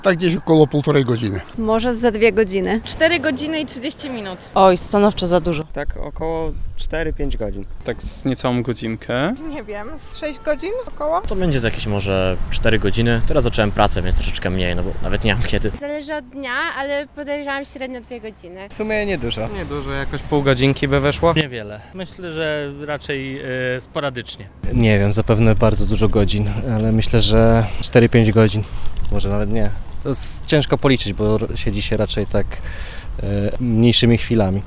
Tak gdzieś około 1,5 godziny. Może za 2 godziny. 4 godziny i 30 minut. Oj, stanowczo za dużo. Tak około 4-5 godzin. Tak z niecałą godzinkę. Nie wiem, z 6 godzin około? To będzie za jakieś może 4 godziny. Teraz zacząłem pracę, więc troszeczkę mniej, no bo nawet nie mam kiedy. Zależy od dnia, ale podejrzewam średnio 2 godziny. W sumie niedużo. Niedużo, jakoś pół godzinki by weszło. Niewiele. Myślę, że raczej sporadycznie. Nie wiem, zapewne bardzo dużo godzin, ale myślę, że 4-5 godzin, może nawet nie. To jest ciężko policzyć, bo siedzi się raczej tak mniejszymi chwilami.